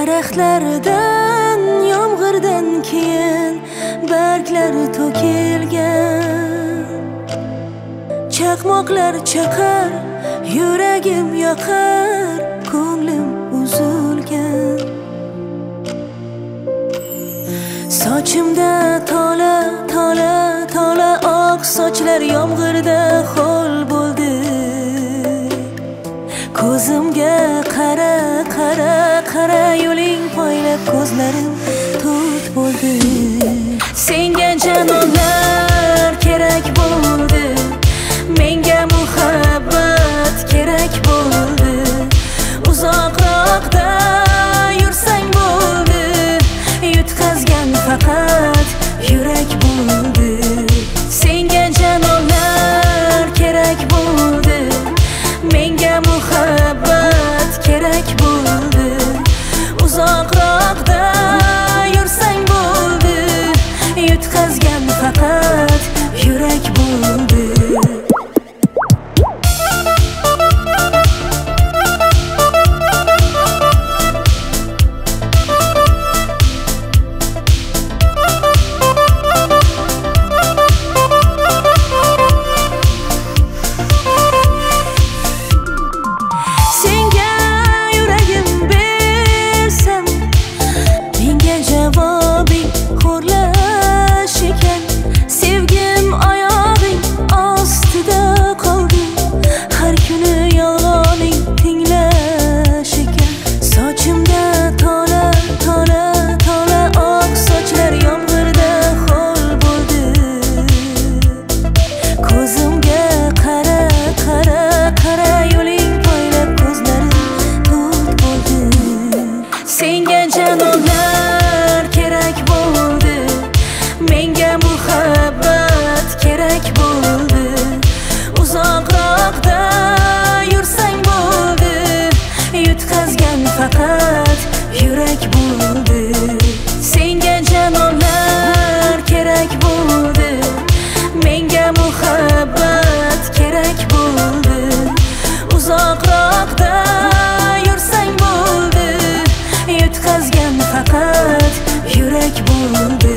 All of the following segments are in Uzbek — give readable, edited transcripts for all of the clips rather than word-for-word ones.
Daraxtlardan yomg'irdan keyin barglar to'kilgan, chaqmoqlar chaqar, yuragim yoqar, ko'nglim uzilgan. Sochimda tola tola tola oq sochlar yomg'irda ho'l bo'ldi. Ko'zimga qara qara qara, yo'ling poylab ko'zlarim to'rt bo'ldi. Senga janonlar kerak bo'ldi, menga muhabbat kerak bo'ldi. Uzoqroqda yursang bo'ldi, yutqazgan faqat yurak bo'ldi. Senga janonlar kerak bo'ldi, menga muhabbat kerak bo'ldi. Uzoqroqda yursang bo'ldi, yutqazgan faqat yurak bo'ldi. Senga janonlar kerak bo'ldi, menga muhabbat kerak bo'ldi. Uzoqroqda yursang bo'ldi, yutqazgan faqat yurak bo'ldi. Senga janonlar kerak bo'ldi, menga muhabbat kerak bo'ldi. Uzoqroqda yursang bo'ldi, yutqazgan faqat yurak bo'ldi.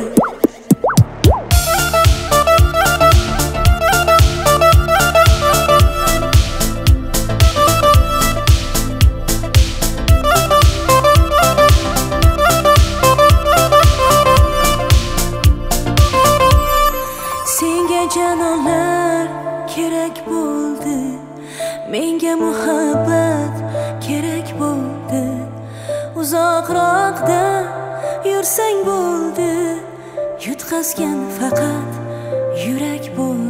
Senga janonlar kerak bo'ldi, menga muhabbat kerak bo'ldi. Uzoqroqda yursang bo'ldi, yutqazgan faqat yurak bo'ldi.